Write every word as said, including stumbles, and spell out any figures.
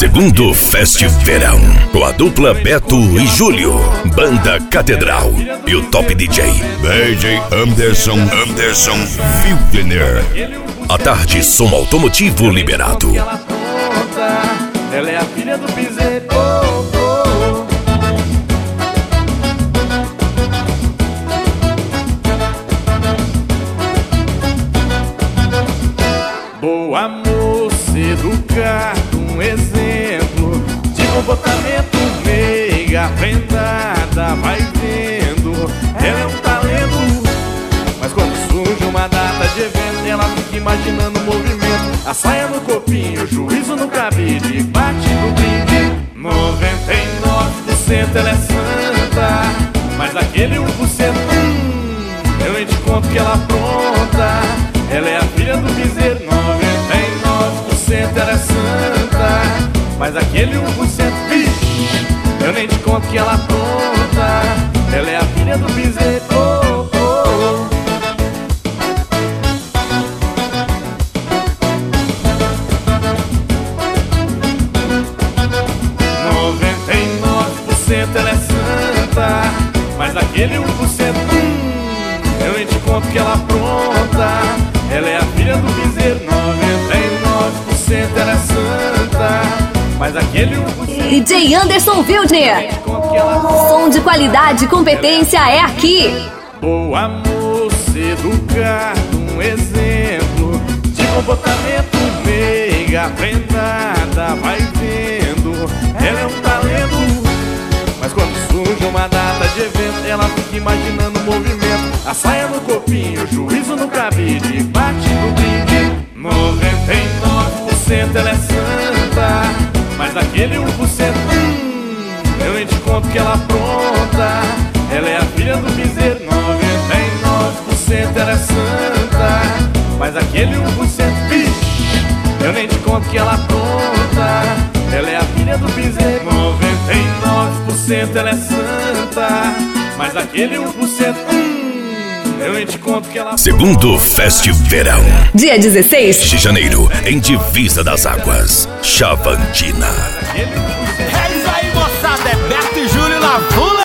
Segundo Fest Verão, com a dupla Beto e Júlio, Banda Catedral e o top D J D J Anderson Anderson Wilkener. À tarde, som automotivo liberado. Ela é a filha do piseiro. Boa moça, educada, um exemplo de comportamento meiga, aprendada, vai vendo. Ela é um talento, mas quando surge uma data de evento, ela fica imaginando o movimento. A saia no copinho, o juízo no cabide, bate no brinde. noventa e nove por cento ela é santa, mas aquele um por cento, hum, eu nem te conto que ela apronta. Ela é a filha do piseiro. Noventa e nove por cento ela é santa, mas aquele um por cento, vixe, eu nem te conto que ela apronta. Ela é a filha do piseiro. Oh, oh, oh. noventa e nove por cento ela é santa, mas aquele um por cento, hum, eu nem te conto que ela apronta. Ela é a filha do piseiro. Noventa e nove por cento ela é santa, mas aquele um por cento... D J Anderson Wilkener. Som de qualidade e competência é aqui. Boa moça, educada, um exemplo de comportamento meiga, aprendada, vai vendo. Ela é um talento, mas quando surge uma data de evento, ela fica imaginando o movimento. A saia no copinho, o juízo no cabide, bate no brinde. Noventa e nove por cento ela é santa, mas aquele um por cento, hum, eu nem te conto que ela apronta. Ela é a filha do piseiro. Noventa e nove por cento ela é santa, mas aquele um por cento, vixe, eu nem te conto que ela apronta. Ela é a filha do piseiro. Noventa e nove por cento ela é santa, mas aquele um por cento, hum, eu nem te conto que ela... Segundo Fest Verão, Dia dezesseis de janeiro, em Divisa das Águas, Chavantina.